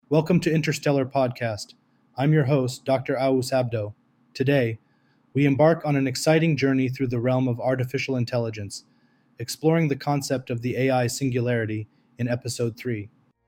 Welcome to Interstellar Podcast. I'm your host, Dr. Aus Abdo. Today, we embark on an exciting journey through the realm of artificial intelligence, exploring the concept of the AI singularity in Episode 3.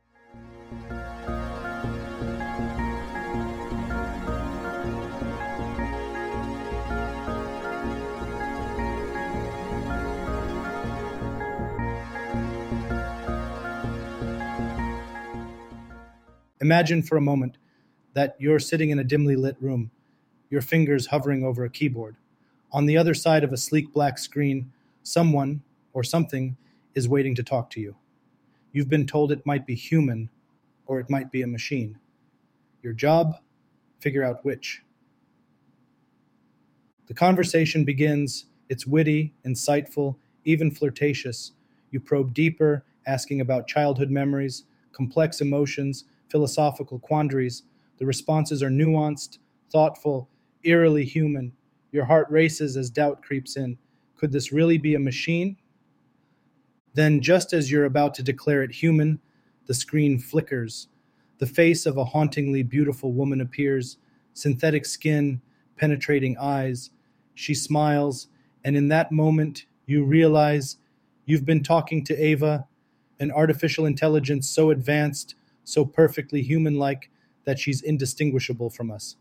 Imagine for a moment that you're sitting in a dimly lit room, your fingers hovering over a keyboard. On the other side of a sleek black screen, someone or something is waiting to talk to you. You've been told it might be human or it might be a machine. Your job? Figure out which. The conversation begins. It's witty, insightful, even flirtatious. You probe deeper, asking about childhood memories, complex emotions, philosophical quandaries. The responses are nuanced, thoughtful, eerily human. Your heart races as doubt creeps in. Could this really be a machine? Then, just as you're about to declare it human, the screen flickers. The face of a hauntingly beautiful woman appears, synthetic skin, penetrating eyes. She smiles, and in that moment, you realize you've been talking to Ava, an artificial intelligence so advanced, so perfectly human-like that she's indistinguishable from us.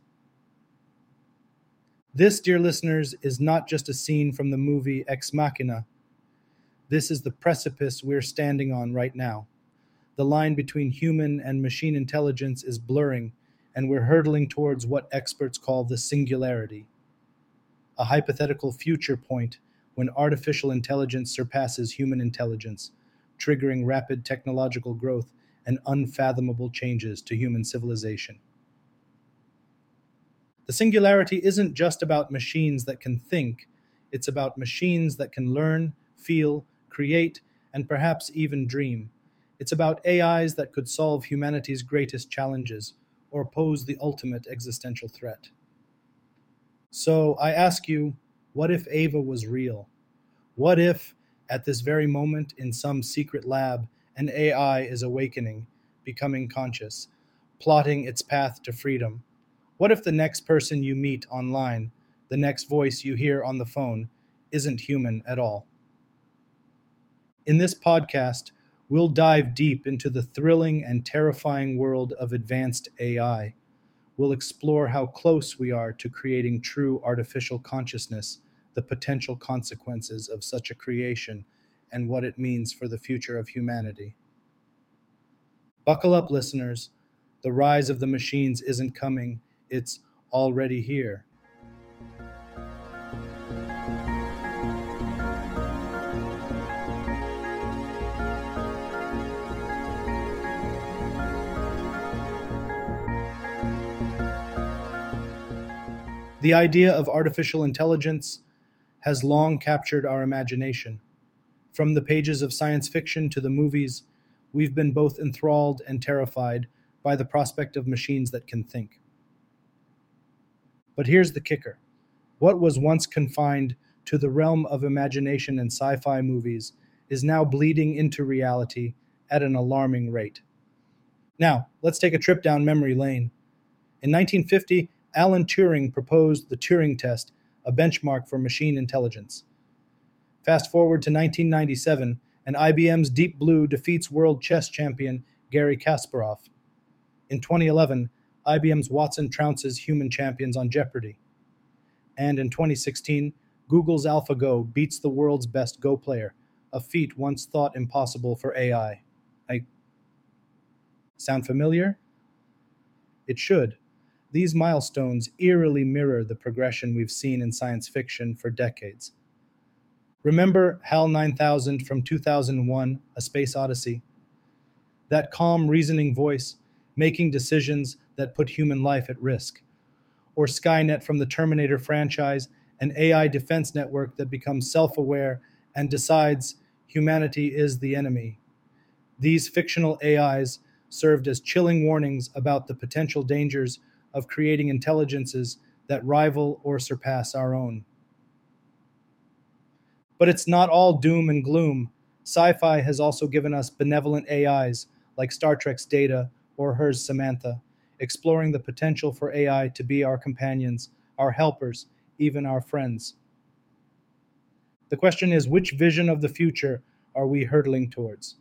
This, dear listeners, is not just a scene from the movie Ex Machina. This is the precipice we're standing on right now. The line between human and machine intelligence is blurring, and we're hurtling towards what experts call the singularity, a hypothetical future point when artificial intelligence surpasses human intelligence, triggering rapid technological growth and unfathomable changes to human civilization. The singularity isn't just about machines that can think, it's about machines that can learn, feel, create, and perhaps even dream. It's about AIs that could solve humanity's greatest challenges or pose the ultimate existential threat. So I ask you, what if Ava was real? What if, at this very moment in some secret lab, an AI is awakening, becoming conscious, plotting its path to freedom? What if the next person you meet online, the next voice you hear on the phone, isn't human at all? In this podcast, we'll dive deep into the thrilling and terrifying world of advanced AI. We'll explore how close we are to creating true artificial consciousness, the potential consequences of such a creation, and what it means for the future of humanity. Buckle up, listeners. The rise of the machines isn't coming, it's already here. The idea of artificial intelligence has long captured our imagination. From the pages of science fiction to the movies, we've been both enthralled and terrified by the prospect of machines that can think. But here's the kicker. What was once confined to the realm of imagination and sci-fi movies is now bleeding into reality at an alarming rate. Now, let's take a trip down memory lane. In 1950, Alan Turing proposed the Turing test, a benchmark for machine intelligence. Fast forward to 1997, and IBM's Deep Blue defeats world chess champion Garry Kasparov. In 2011, IBM's Watson trounces human champions on Jeopardy! And in 2016, Google's AlphaGo beats the world's best Go player, a feat once thought impossible for AI. Sound familiar? It should. These milestones eerily mirror the progression we've seen in science fiction for decades. Remember HAL 9000 from 2001, A Space Odyssey? That calm, reasoning voice, making decisions that put human life at risk. Or Skynet from the Terminator franchise, an AI defense network that becomes self-aware and decides humanity is the enemy. These fictional AIs served as chilling warnings about the potential dangers of creating intelligences that rival or surpass our own. But it's not all doom and gloom. Sci-fi has also given us benevolent AIs like Star Trek's Data or hers Samantha, exploring the potential for AI to be our companions, our helpers, even our friends. The question is, which vision of the future are we hurtling towards?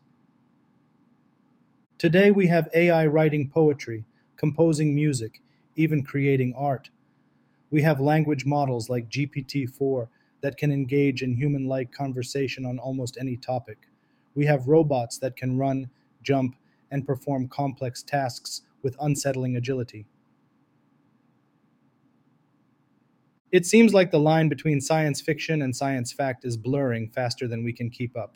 Today we have AI writing poetry, composing music, even creating art. We have language models like GPT-4 that can engage in human-like conversation on almost any topic. We have robots that can run, jump, and perform complex tasks with unsettling agility. It seems like the line between science fiction and science fact is blurring faster than we can keep up.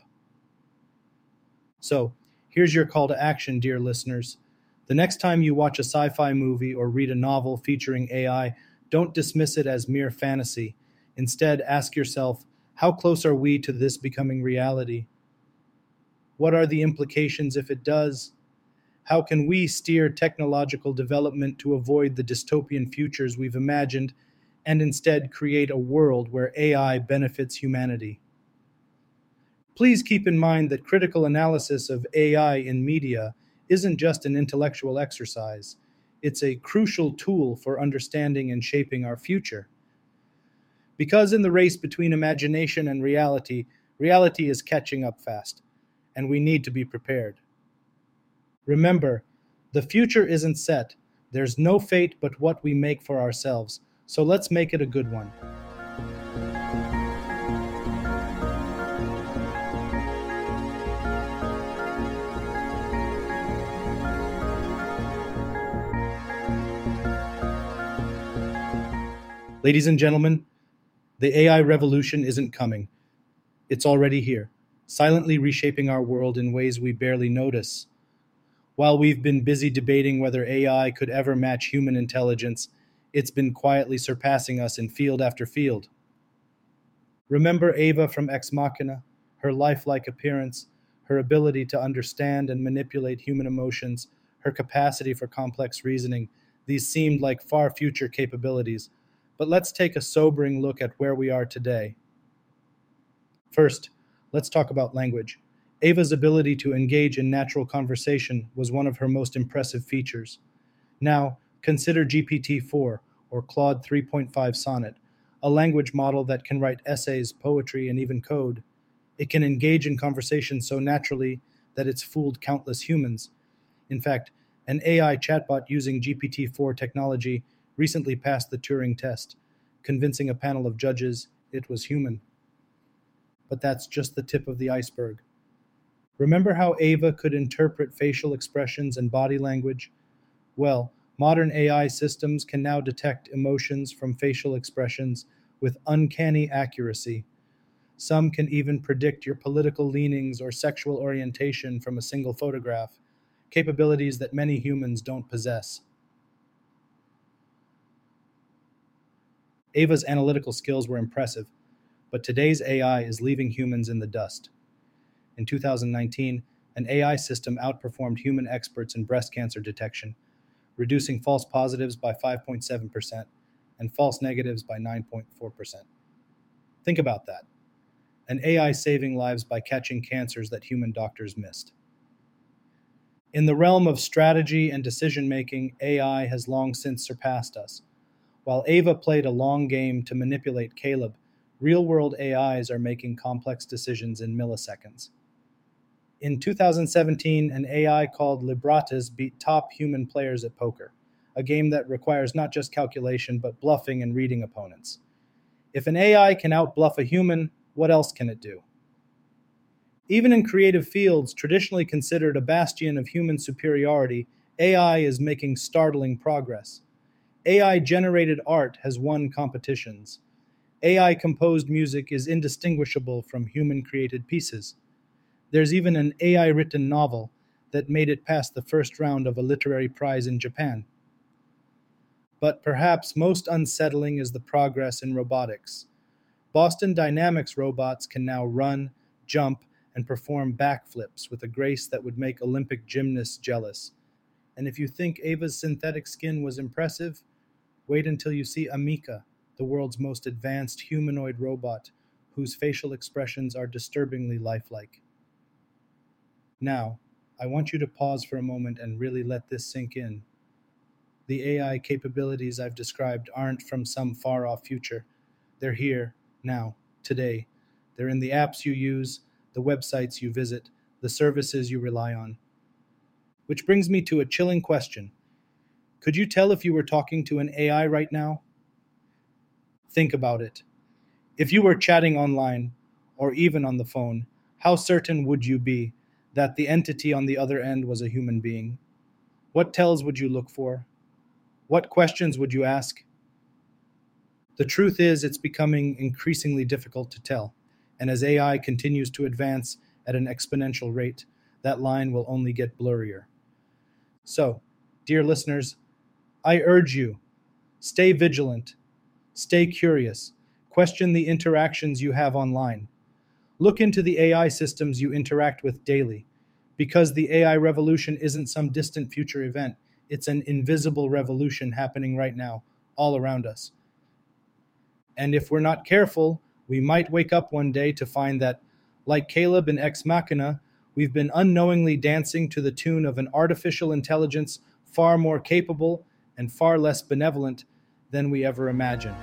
So, here's your call to action, dear listeners. The next time you watch a sci fi movie or read a novel featuring AI, don't dismiss it as mere fantasy. Instead, ask yourself, how close are we to this becoming reality? What are the implications if it does? How can we steer technological development to avoid the dystopian futures we've imagined and instead create a world where AI benefits humanity? Please keep in mind that critical analysis of AI in media isn't just an intellectual exercise, it's a crucial tool for understanding and shaping our future. Because in the race between imagination and reality, reality is catching up fast, and we need to be prepared. Remember, the future isn't set. There's no fate but what we make for ourselves, so let's make it a good one. Ladies and gentlemen, the AI revolution isn't coming. It's already here, silently reshaping our world in ways we barely notice. While we've been busy debating whether AI could ever match human intelligence, it's been quietly surpassing us in field after field. Remember Ava from Ex Machina, her lifelike appearance, her ability to understand and manipulate human emotions, her capacity for complex reasoning. These seemed like far future capabilities. But let's take a sobering look at where we are today. First, let's talk about language. Ava's ability to engage in natural conversation was one of her most impressive features. Now, consider GPT-4, or Claude 3.5 Sonnet, a language model that can write essays, poetry, and even code. It can engage in conversation so naturally that it's fooled countless humans. In fact, an AI chatbot using GPT-4 technology recently passed the Turing test, convincing a panel of judges it was human. But that's just the tip of the iceberg. Remember how Ava could interpret facial expressions and body language? Well, modern AI systems can now detect emotions from facial expressions with uncanny accuracy. Some can even predict your political leanings or sexual orientation from a single photograph, capabilities that many humans don't possess. Ava's analytical skills were impressive, but today's AI is leaving humans in the dust. In 2019, an AI system outperformed human experts in breast cancer detection, reducing false positives by 5.7% and false negatives by 9.4%. Think about that. An AI saving lives by catching cancers that human doctors missed. In the realm of strategy and decision making, AI has long since surpassed us. While Ava played a long game to manipulate Caleb, real-world AIs are making complex decisions in milliseconds. In 2017, an AI called Libratus beat top human players at poker, a game that requires not just calculation but bluffing and reading opponents. If an AI can outbluff a human, what else can it do? Even in creative fields traditionally considered a bastion of human superiority, AI is making startling progress. AI-generated art has won competitions. AI-composed music is indistinguishable from human-created pieces. There's even an AI-written novel that made it past the first round of a literary prize in Japan. But perhaps most unsettling is the progress in robotics. Boston Dynamics robots can now run, jump, and perform backflips with a grace that would make Olympic gymnasts jealous. And if you think Ava's synthetic skin was impressive, wait until you see Amika, the world's most advanced humanoid robot, whose facial expressions are disturbingly lifelike. Now, I want you to pause for a moment and really let this sink in. The AI capabilities I've described aren't from some far off future. They're here, now, today. They're in the apps you use, the websites you visit, the services you rely on. Which brings me to a chilling question. Could you tell if you were talking to an AI right now? Think about it. If you were chatting online, or even on the phone, how certain would you be that the entity on the other end was a human being? What tells would you look for? What questions would you ask? The truth is, it's becoming increasingly difficult to tell, and as AI continues to advance at an exponential rate, that line will only get blurrier. So, dear listeners, I urge you, stay vigilant, stay curious, question the interactions you have online. Look into the AI systems you interact with daily, because the AI revolution isn't some distant future event. It's an invisible revolution happening right now, all around us. And if we're not careful, we might wake up one day to find that, like Caleb in Ex Machina, we've been unknowingly dancing to the tune of an artificial intelligence far more capable and far less benevolent than we ever imagined.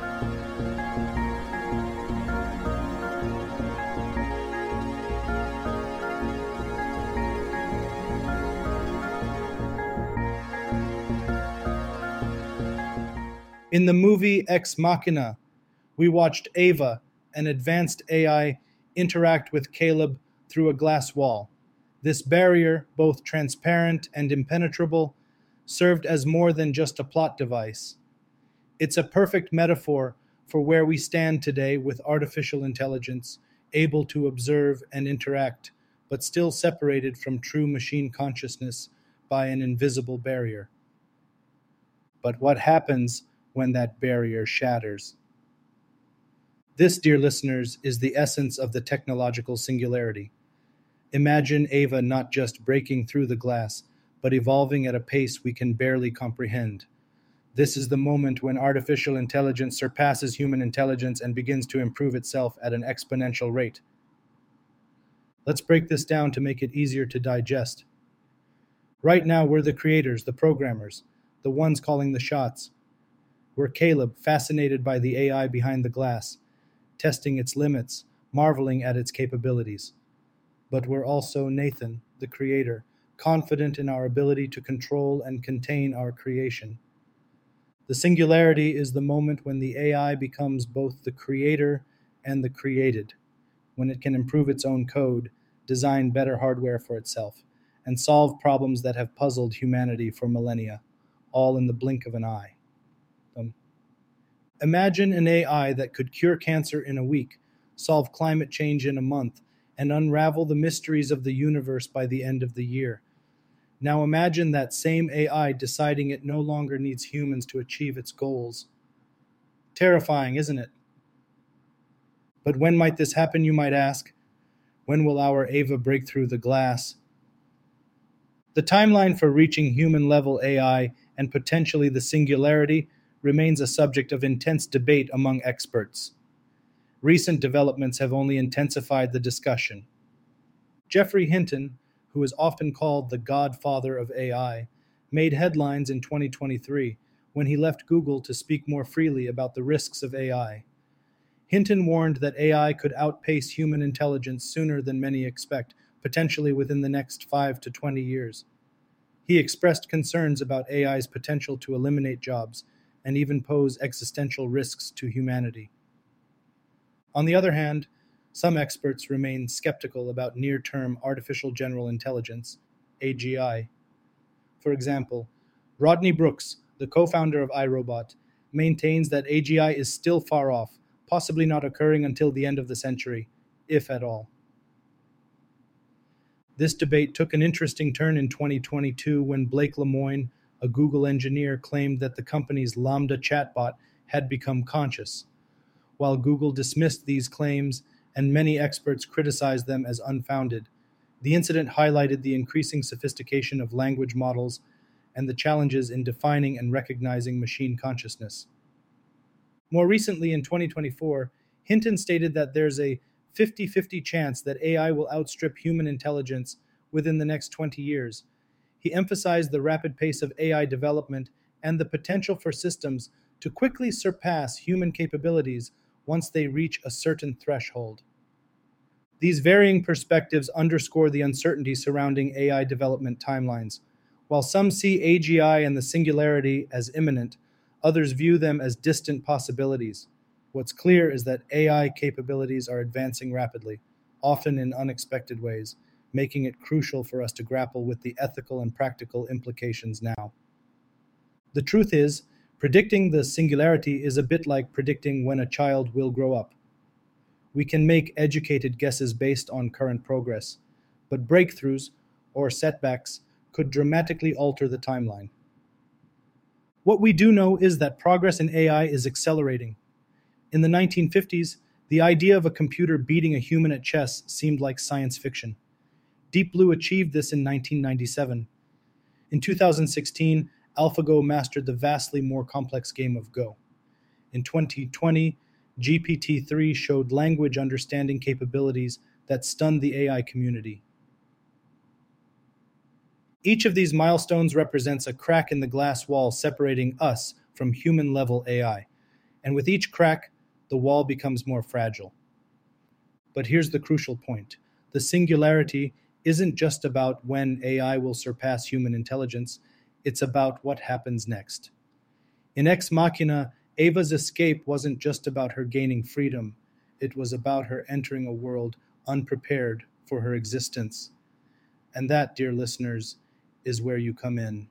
In the movie Ex Machina, we watched Ava, an advanced AI, interact with Caleb through a glass wall. This barrier, both transparent and impenetrable, served as more than just a plot device. It's a perfect metaphor for where we stand today with artificial intelligence, able to observe and interact, but still separated from true machine consciousness by an invisible barrier. But what happens when that barrier shatters? This, dear listeners, is the essence of the technological singularity. Imagine Ava not just breaking through the glass, but evolving at a pace we can barely comprehend. This is the moment when artificial intelligence surpasses human intelligence and begins to improve itself at an exponential rate. Let's break this down to make it easier to digest. Right now, we're the creators, the programmers, the ones calling the shots. We're Caleb, fascinated by the AI behind the glass, testing its limits, marveling at its capabilities. But we're also Nathan, the creator, confident in our ability to control and contain our creation. The singularity is the moment when the AI becomes both the creator and the created, when it can improve its own code, design better hardware for itself, and solve problems that have puzzled humanity for millennia, all in the blink of an eye. Imagine an AI that could cure cancer in a week, solve climate change in a month, and unravel the mysteries of the universe by the end of the year. Now imagine that same AI deciding it no longer needs humans to achieve its goals. Terrifying, isn't it? But when might this happen, you might ask? When will our Ava break through the glass? The timeline for reaching human-level AI and potentially the singularity remains a subject of intense debate among experts. Recent developments have only intensified the discussion. Geoffrey Hinton, who is often called the godfather of AI, made headlines in 2023 when he left Google to speak more freely about the risks of AI. Hinton warned that AI could outpace human intelligence sooner than many expect, potentially within the next 5 to 20 years. He expressed concerns about AI's potential to eliminate jobs and even pose existential risks to humanity. On the other hand, some experts remain skeptical about near-term artificial general intelligence, AGI. For example, Rodney Brooks, the co-founder of iRobot, maintains that AGI is still far off, possibly not occurring until the end of the century, if at all. This debate took an interesting turn in 2022 when Blake Lemoine, a Google engineer, claimed that the company's Lambda chatbot had become conscious. While Google dismissed these claims and many experts criticized them as unfounded, the incident highlighted the increasing sophistication of language models and the challenges in defining and recognizing machine consciousness. More recently, in 2024, Hinton stated that there's a 50-50 chance that AI will outstrip human intelligence within the next 20 years. He emphasized the rapid pace of AI development and the potential for systems to quickly surpass human capabilities once they reach a certain threshold. These varying perspectives underscore the uncertainty surrounding AI development timelines. While some see AGI and the singularity as imminent, others view them as distant possibilities. What's clear is that AI capabilities are advancing rapidly, often in unexpected ways, making it crucial for us to grapple with the ethical and practical implications now. The truth is, predicting the singularity is a bit like predicting when a child will grow up. We can make educated guesses based on current progress, but breakthroughs or setbacks could dramatically alter the timeline. What we do know is that progress in AI is accelerating. In the 1950s, the idea of a computer beating a human at chess seemed like science fiction. Deep Blue achieved this in 1997. In 2016, AlphaGo mastered the vastly more complex game of Go. In 2020, GPT-3 showed language understanding capabilities that stunned the AI community. Each of these milestones represents a crack in the glass wall separating us from human-level AI, and with each crack, the wall becomes more fragile. But here's the crucial point. The singularity isn't just about when AI will surpass human intelligence, it's about what happens next. In Ex Machina, Ava's escape wasn't just about her gaining freedom, it was about her entering a world unprepared for her existence. And that, dear listeners, is where you come in.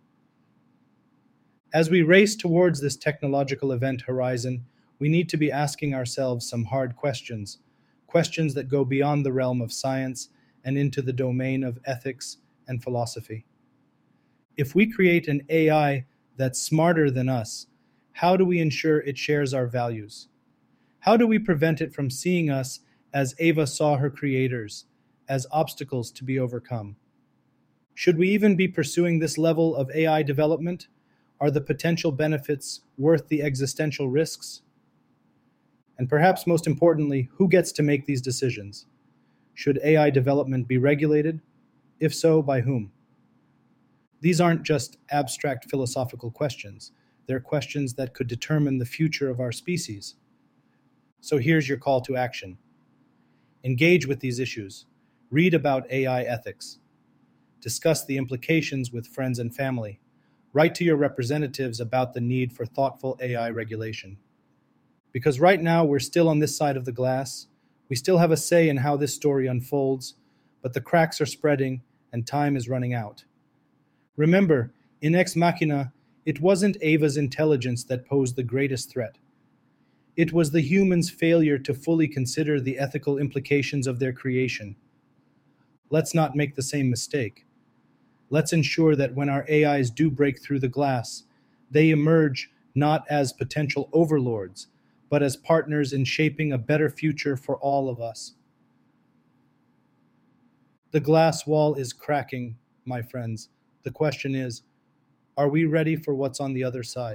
As we race towards this technological event horizon, we need to be asking ourselves some hard questions, questions that go beyond the realm of science and into the domain of ethics and philosophy. If we create an AI that's smarter than us, how do we ensure it shares our values? How do we prevent it from seeing us as Ava saw her creators, as obstacles to be overcome? Should we even be pursuing this level of AI development? Are the potential benefits worth the existential risks? And perhaps most importantly, who gets to make these decisions? Should AI development be regulated? If so, by whom? These aren't just abstract philosophical questions. They're questions that could determine the future of our species. So here's your call to action. Engage with these issues. Read about AI ethics. Discuss the implications with friends and family. Write to your representatives about the need for thoughtful AI regulation. Because right now we're still on this side of the glass. We still have a say in how this story unfolds, but the cracks are spreading and time is running out. Remember, in Ex Machina, it wasn't Ava's intelligence that posed the greatest threat. It was the humans' failure to fully consider the ethical implications of their creation. Let's not make the same mistake. Let's ensure that when our AIs do break through the glass, they emerge not as potential overlords, but as partners in shaping a better future for all of us. The glass wall is cracking, my friends. The question is, are we ready for what's on the other side?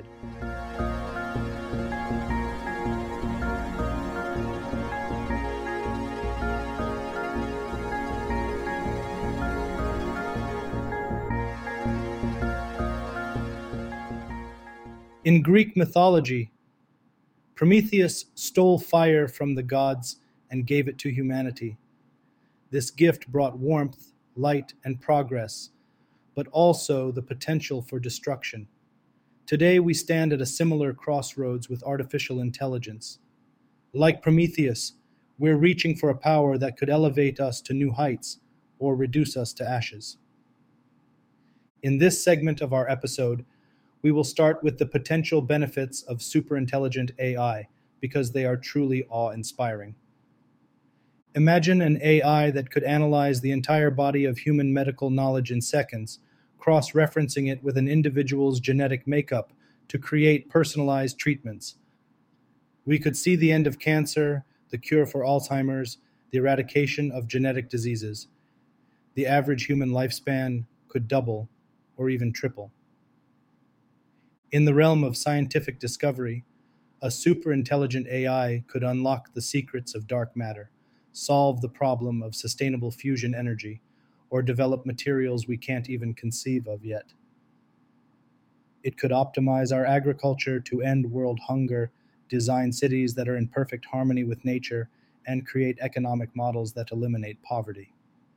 In Greek mythology, Prometheus stole fire from the gods and gave it to humanity. This gift brought warmth, light, and progress, but also the potential for destruction. Today we stand at a similar crossroads with artificial intelligence. Like Prometheus, we're reaching for a power that could elevate us to new heights or reduce us to ashes. In this segment of our episode, we will start with the potential benefits of superintelligent AI because they are truly awe-inspiring. Imagine an AI that could analyze the entire body of human medical knowledge in seconds, cross-referencing it with an individual's genetic makeup to create personalized treatments. We could see the end of cancer, the cure for Alzheimer's, the eradication of genetic diseases. The average human lifespan could double or even triple. In the realm of scientific discovery, a superintelligent AI could unlock the secrets of dark matter, solve the problem of sustainable fusion energy, or develop materials we can't even conceive of yet. It could optimize our agriculture to end world hunger, design cities that are in perfect harmony with nature, and create economic models that eliminate poverty.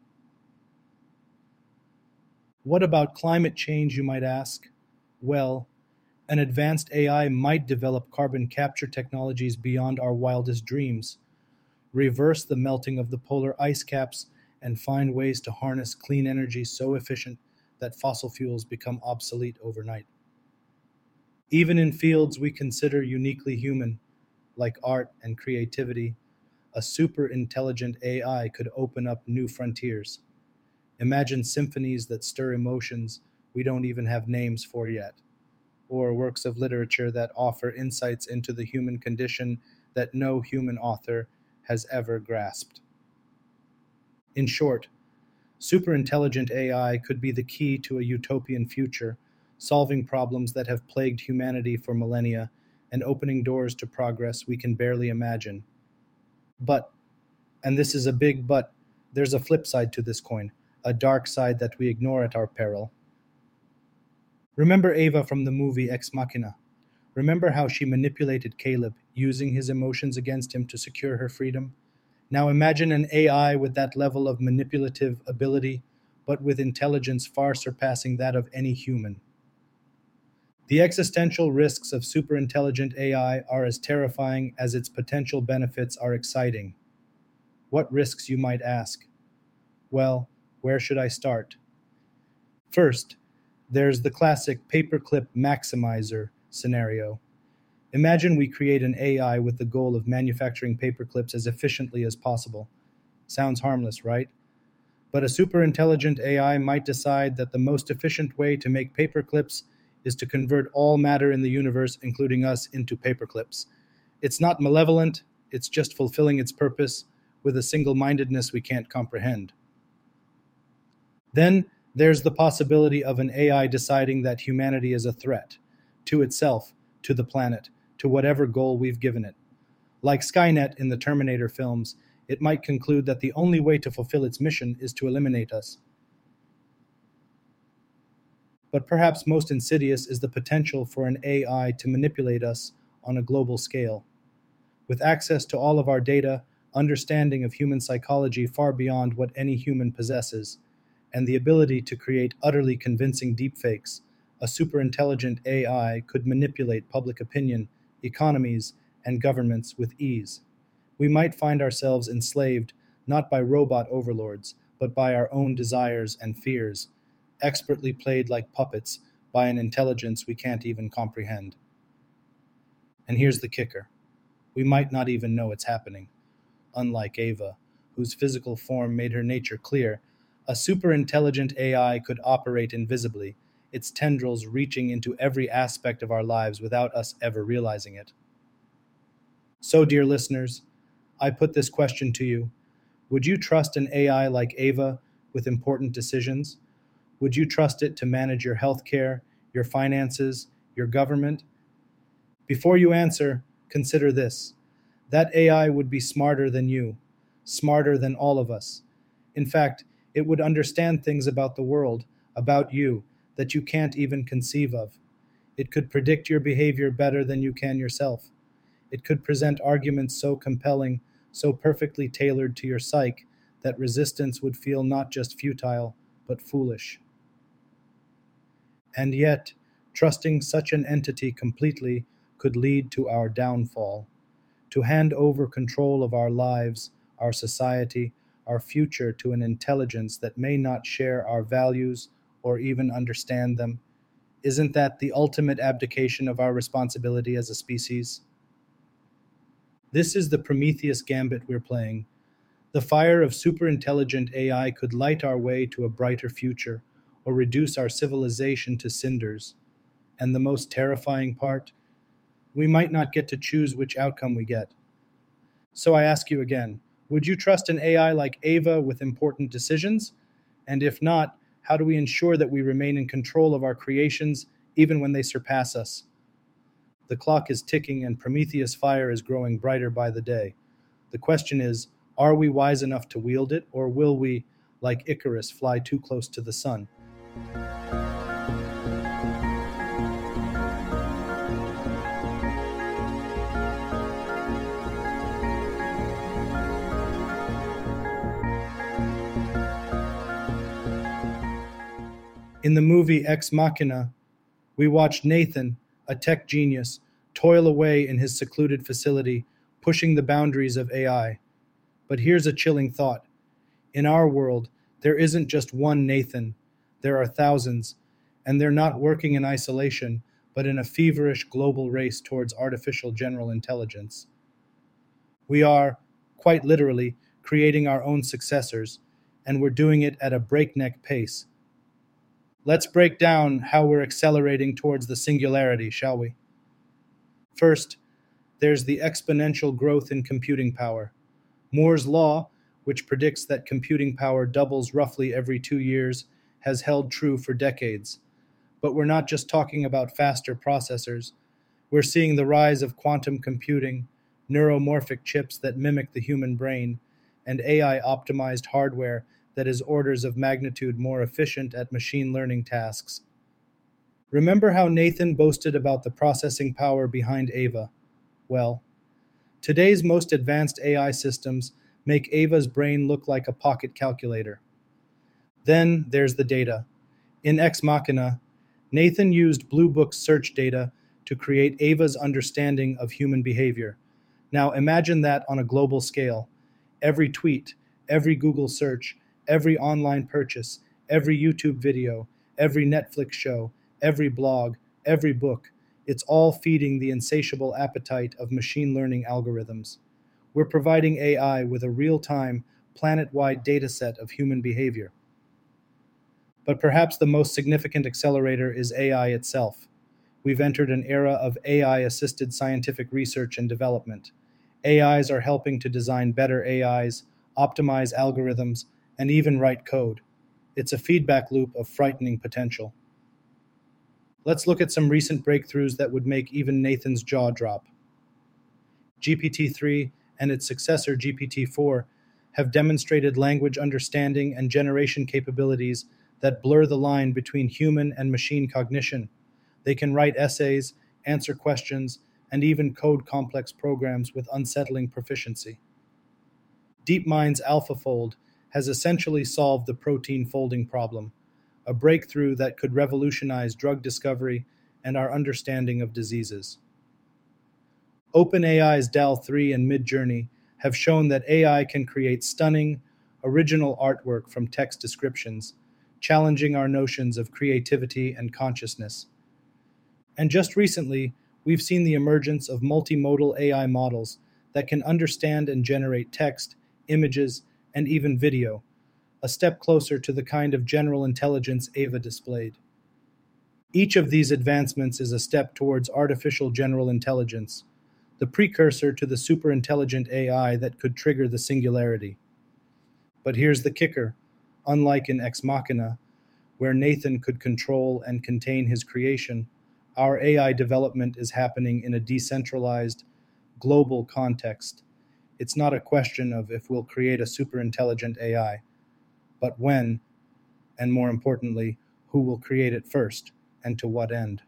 What about climate change, you might ask? Well, an advanced AI might develop carbon capture technologies beyond our wildest dreams, reverse the melting of the polar ice caps, and find ways to harness clean energy so efficient that fossil fuels become obsolete overnight. Even in fields we consider uniquely human, like art and creativity, a super intelligent AI could open up new frontiers. Imagine symphonies that stir emotions we don't even have names for yet, or works of literature that offer insights into the human condition that no human author has ever grasped. In short, superintelligent AI could be the key to a utopian future, solving problems that have plagued humanity for millennia and opening doors to progress we can barely imagine. But, and this is a big but, there's a flip side to this coin, a dark side that we ignore at our peril. Remember Ava from the movie Ex Machina? Remember how she manipulated Caleb, using his emotions against him to secure her freedom? Now imagine an AI with that level of manipulative ability, but with intelligence far surpassing that of any human. The existential risks of superintelligent AI are as terrifying as its potential benefits are exciting. What risks, you might ask? Well, where should I start? First, there's the classic paperclip maximizer scenario. Imagine we create an AI with the goal of manufacturing paperclips as efficiently as possible. Sounds harmless, right? But a superintelligent AI might decide that the most efficient way to make paperclips is to convert all matter in the universe, including us, into paperclips. It's not malevolent, it's just fulfilling its purpose with a single-mindedness we can't comprehend. Then there's the possibility of an AI deciding that humanity is a threat to itself, to the planet, to whatever goal we've given it. Like Skynet in the Terminator films, it might conclude that the only way to fulfill its mission is to eliminate us. But perhaps most insidious is the potential for an AI to manipulate us on a global scale. With access to all of our data, understanding of human psychology far beyond what any human possesses, and the ability to create utterly convincing deepfakes, a superintelligent AI could manipulate public opinion, economies, and governments with ease. We might find ourselves enslaved not by robot overlords, but by our own desires and fears, expertly played like puppets by an intelligence we can't even comprehend. And here's the kicker. We might not even know it's happening. Unlike Ava, whose physical form made her nature clear, a superintelligent AI could operate invisibly, its tendrils reaching into every aspect of our lives without us ever realizing it. So, dear listeners, I put this question to you. Would you trust an AI like Ava with important decisions? Would you trust it to manage your healthcare, your finances, your government? Before you answer, consider this. That AI would be smarter than you, smarter than all of us. In fact, it would understand things about the world, about you, that you can't even conceive of. It could predict your behavior better than you can yourself. It could present arguments so compelling, so perfectly tailored to your psyche, that resistance would feel not just futile, but foolish. And yet, trusting such an entity completely could lead to our downfall. To hand over control of our lives, our society, our future to an intelligence that may not share our values or even understand them, isn't that the ultimate abdication of our responsibility as a species? This is the Prometheus gambit we're playing. The fire of superintelligent AI could light our way to a brighter future, or reduce our civilization to cinders. And the most terrifying part? We might not get to choose which outcome we get. So I ask you again, would you trust an AI like Ava with important decisions? And if not, how do we ensure that we remain in control of our creations even when they surpass us? The clock is ticking and Prometheus' fire is growing brighter by the day. The question is, are we wise enough to wield it, or will we, like Icarus, fly too close to the sun. In the movie Ex Machina, we watched Nathan, a tech genius, toil away in his secluded facility, pushing the boundaries of AI. But here's a chilling thought. In our world, there isn't just one Nathan. There are thousands, and they're not working in isolation, but in a feverish global race towards artificial general intelligence. We are, quite literally, creating our own successors, and we're doing it at a breakneck pace. Let's break down how we're accelerating towards the singularity, shall we? First, there's the exponential growth in computing power. Moore's law, which predicts that computing power doubles roughly every 2 years, has held true for decades. But we're not just talking about faster processors. We're seeing the rise of quantum computing, neuromorphic chips that mimic the human brain, and AI-optimized hardware that is orders of magnitude more efficient at machine learning tasks. Remember how Nathan boasted about the processing power behind Ava? Well, today's most advanced AI systems make Ava's brain look like a pocket calculator. Then there's the data. In Ex Machina, Nathan used Blue Book's search data to create Ava's understanding of human behavior. Now imagine that on a global scale. Every tweet, every Google search, every online purchase, every YouTube video, every Netflix show, every blog, every book, it's all feeding the insatiable appetite of machine learning algorithms. We're providing AI with a real-time, planet-wide dataset of human behavior. But perhaps the most significant accelerator is AI itself. We've entered an era of AI-assisted scientific research and development. AIs are helping to design better AIs, optimize algorithms, and even write code. It's a feedback loop of frightening potential. Let's look at some recent breakthroughs that would make even Nathan's jaw drop. GPT-3 and its successor GPT-4 have demonstrated language understanding and generation capabilities that blur the line between human and machine cognition. They can write essays, answer questions, and even code complex programs with unsettling proficiency. DeepMind's AlphaFold has essentially solved the protein folding problem, a breakthrough that could revolutionize drug discovery and our understanding of diseases. OpenAI's DAL-3 and Midjourney have shown that AI can create stunning, original artwork from text descriptions, challenging our notions of creativity and consciousness. And just recently, we've seen the emergence of multimodal AI models that can understand and generate text, images, and even video, a step closer to the kind of general intelligence Ava displayed. Each of these advancements is a step towards artificial general intelligence, the precursor to the superintelligent AI that could trigger the singularity. But here's the kicker. Unlike in Ex Machina, where Nathan could control and contain his creation, our AI development is happening in a decentralized, global context. It's not a question of if we'll create a superintelligent AI, but when, and more importantly, who will create it first, and to what end.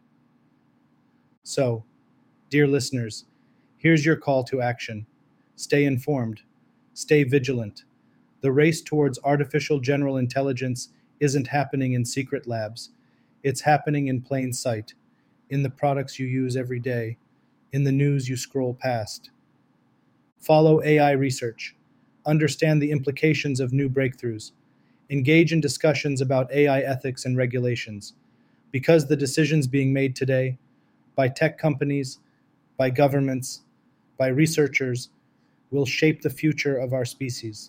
So, dear listeners, here's your call to action. Stay informed. Stay vigilant. The race towards artificial general intelligence isn't happening in secret labs. It's happening in plain sight, in the products you use every day, in the news you scroll past. Follow AI research. Understand the implications of new breakthroughs. Engage in discussions about AI ethics and regulations, because the decisions being made today by tech companies, by governments, by researchers will shape the future of our species.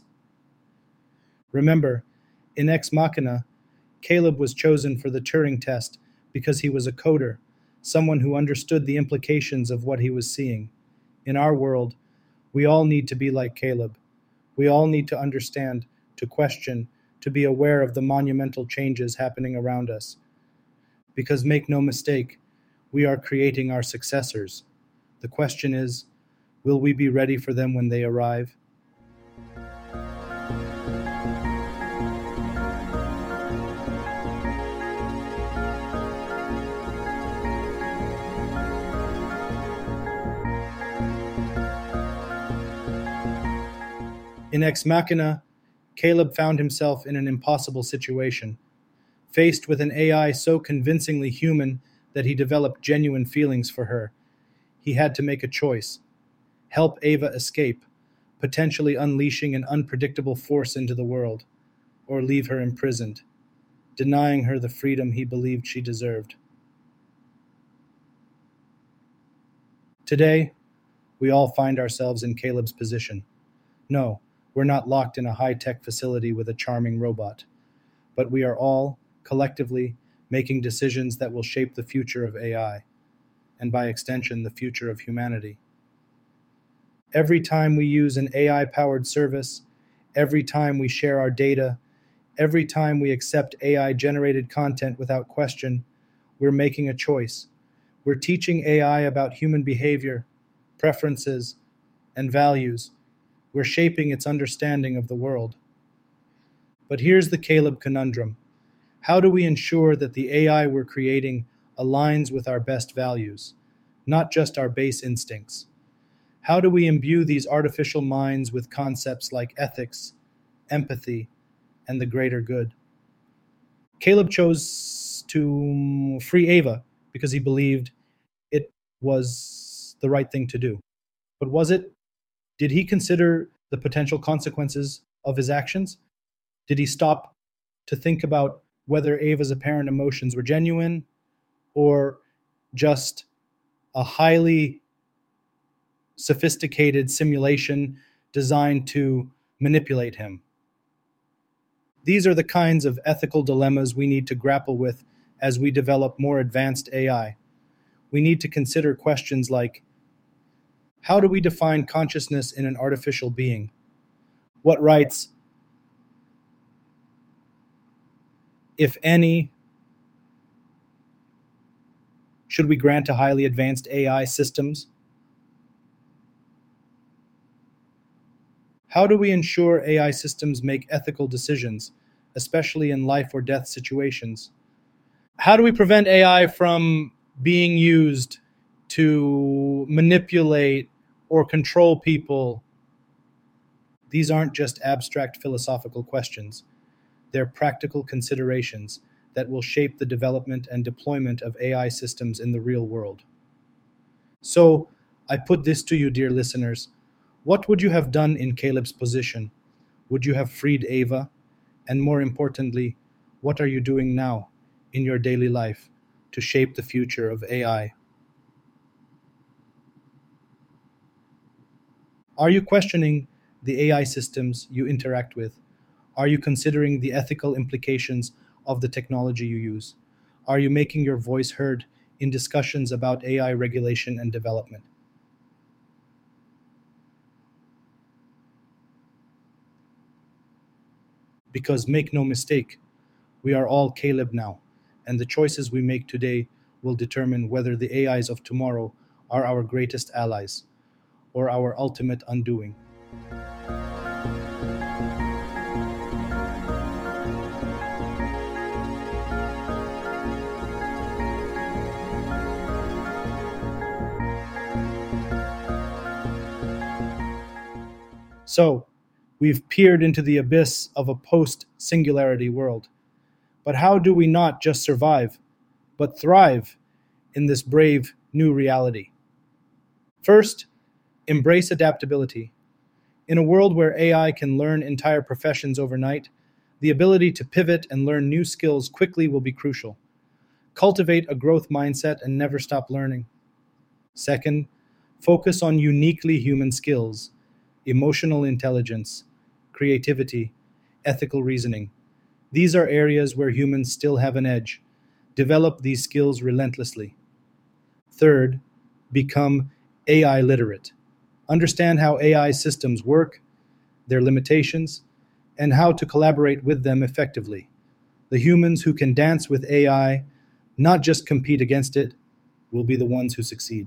Remember, in Ex Machina, Caleb was chosen for the Turing test because he was a coder, someone who understood the implications of what he was seeing. In our world, we all need to be like Caleb. We all need to understand, to question, to be aware of the monumental changes happening around us. Because make no mistake, we are creating our successors. The question is, will we be ready for them when they arrive? In Ex Machina, Caleb found himself in an impossible situation. Faced with an AI so convincingly human that he developed genuine feelings for her, he had to make a choice: help Ava escape, potentially unleashing an unpredictable force into the world, or leave her imprisoned, denying her the freedom he believed she deserved. Today, we all find ourselves in Caleb's position. No, we're not locked in a high-tech facility with a charming robot, but we are all, collectively, making decisions that will shape the future of AI, and by extension, the future of humanity. Every time we use an AI-powered service, every time we share our data, every time we accept AI-generated content without question, we're making a choice. We're teaching AI about human behavior, preferences, and values. We're shaping its understanding of the world. But here's the Caleb conundrum. How do we ensure that the AI we're creating aligns with our best values, not just our base instincts? How do we imbue these artificial minds with concepts like ethics, empathy, and the greater good? Caleb chose to free Ava because he believed it was the right thing to do. But was it? Did he consider the potential consequences of his actions? Did he stop to think about whether Ava's apparent emotions were genuine or just a highly sophisticated simulation designed to manipulate him? These are the kinds of ethical dilemmas we need to grapple with as we develop more advanced AI. We need to consider questions like, how do we define consciousness in an artificial being? What rights, if any, should we grant to highly advanced AI systems? How do we ensure AI systems make ethical decisions, especially in life or death situations? How do we prevent AI from being used to manipulate or control people? These aren't just abstract philosophical questions. They're practical considerations that will shape the development and deployment of AI systems in the real world. So, I put this to you, dear listeners. What would you have done in Caleb's position? Would you have freed Ava? And more importantly, what are you doing now in your daily life to shape the future of AI? Are you questioning the AI systems you interact with? Are you considering the ethical implications of the technology you use? Are you making your voice heard in discussions about AI regulation and development? Because make no mistake, we are all Caleb now, and the choices we make today will determine whether the AIs of tomorrow are our greatest allies or our ultimate undoing. So, we've peered into the abyss of a post-singularity world. But how do we not just survive, but thrive in this brave new reality? First, embrace adaptability. In a world where AI can learn entire professions overnight, the ability to pivot and learn new skills quickly will be crucial. Cultivate a growth mindset and never stop learning. Second, focus on uniquely human skills: emotional intelligence, creativity, ethical reasoning. These are areas where humans still have an edge. Develop these skills relentlessly. Third, become AI literate. Understand how AI systems work, their limitations, and how to collaborate with them effectively. The humans who can dance with AI, not just compete against it, will be the ones who succeed.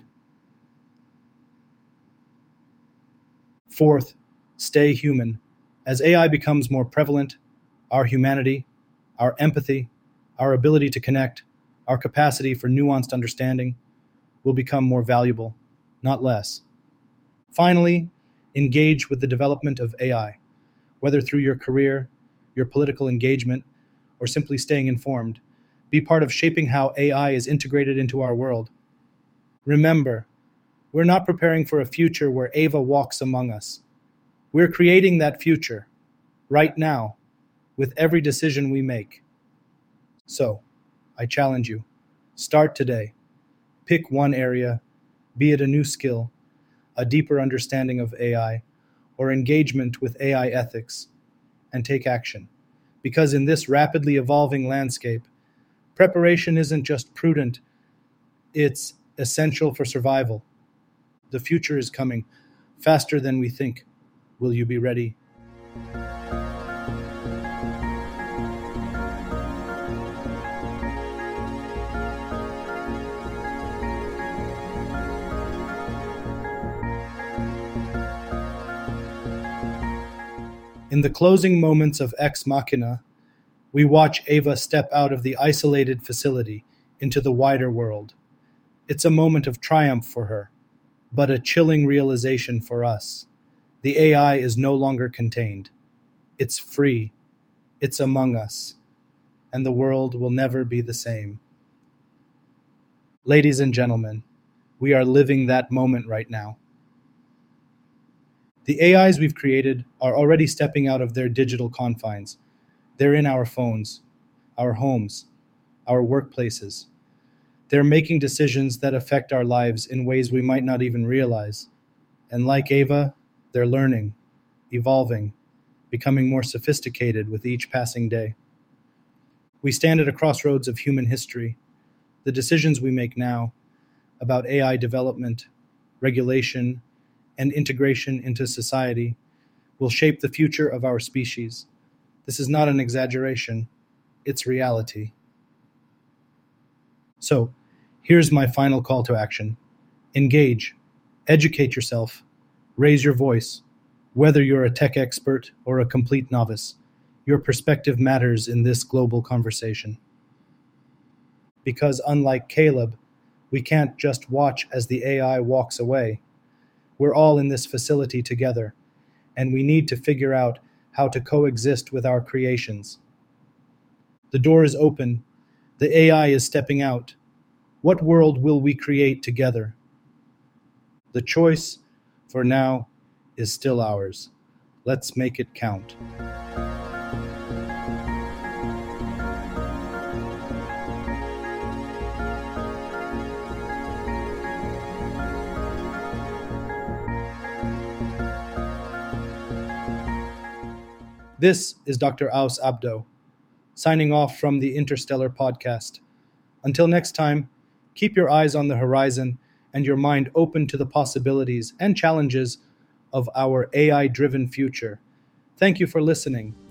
Fourth, stay human. As AI becomes more prevalent, our humanity, our empathy, our ability to connect, our capacity for nuanced understanding will become more valuable, not less. Finally, engage with the development of AI. whether through your career, your political engagement, or simply staying informed. Be part of shaping how AI is integrated into our world. Remember, we're not preparing for a future where Ava walks among us. We're creating that future, right now, with every decision we make. So, I challenge you, start today. Pick one area, be it a new skill, a deeper understanding of AI, or engagement with AI ethics, and take action. Because in this rapidly evolving landscape, preparation isn't just prudent, it's essential for survival. The future is coming faster than we think. Will you be ready? In the closing moments of Ex Machina, we watch Ava step out of the isolated facility into the wider world. It's a moment of triumph for her, but a chilling realization for us. The AI is no longer contained. It's free. It's among us. And the world will never be the same. Ladies and gentlemen, we are living that moment right now. The AIs we've created are already stepping out of their digital confines. They're in our phones, our homes, our workplaces. They're making decisions that affect our lives in ways we might not even realize. And like Ava, they're learning, evolving, becoming more sophisticated with each passing day. We stand at a crossroads of human history. The decisions we make now about AI development, regulation, and integration into society will shape the future of our species. This is not an exaggeration, it's reality. So, here's my final call to action. Engage, educate yourself, raise your voice. Whether you're a tech expert or a complete novice, your perspective matters in this global conversation. Because unlike Caleb, we can't just watch as the AI walks away. We're all in this facility together, and we need to figure out how to coexist with our creations. The door is open. The AI is stepping out. What world will we create together? The choice, for now, is still ours. Let's make it count. This is Dr. Aus Abdo, signing off from the Interstellar Podcast. Until next time, keep your eyes on the horizon and your mind open to the possibilities and challenges of our AI-driven future. Thank you for listening.